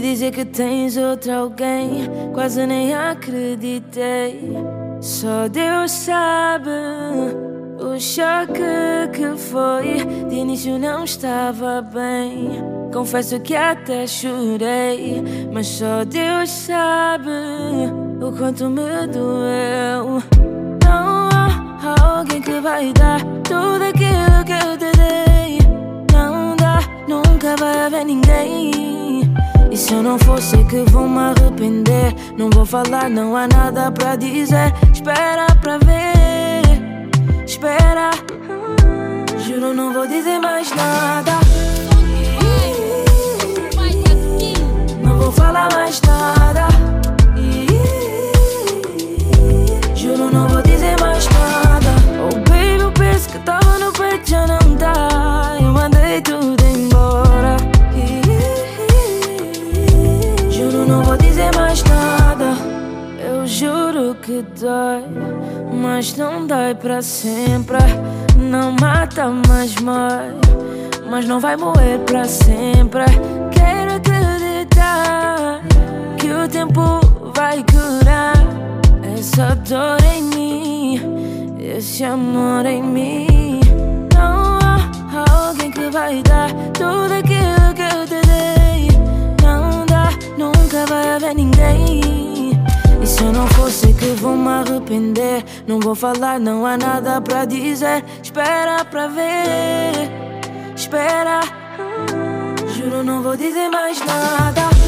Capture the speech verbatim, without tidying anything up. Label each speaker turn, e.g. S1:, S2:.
S1: dizer que tens outro alguém, quase nem acreditei. Só Deus sabe o choque que foi. De início não estava bem, confesso que até chorei, mas só Deus sabe o quanto me doeu. Não há alguém que vai dar tudo aquilo que eu te dei. Não dá, nunca vai haver ninguém. E se eu não for, sei que vou me arrepender. Não vou falar, não há nada pra dizer. Espera pra ver, espera. Juro, não vou dizer mais nada. Não vou falar mais nada. Juro, não vou dizer mais nada. Oh baby, eu penso que tava no peito, já não tá. Eu mandei tudo embora. Juro, não vou dizer mais nada. Eu juro que dói, mas não dói pra sempre. Não mata, mas morre, mas não vai morrer pra sempre. Quero acreditar que o tempo vai curar essa dor em mim, esse amor em mim. Não há alguém que vai dar tudo aquilo que eu te dei. Não dá, nunca vai haver ninguém. E se eu não for, sei que vou me arrepender. Não vou falar, não há nada pra dizer. Espera pra ver, espera. Juro, não vou dizer mais nada.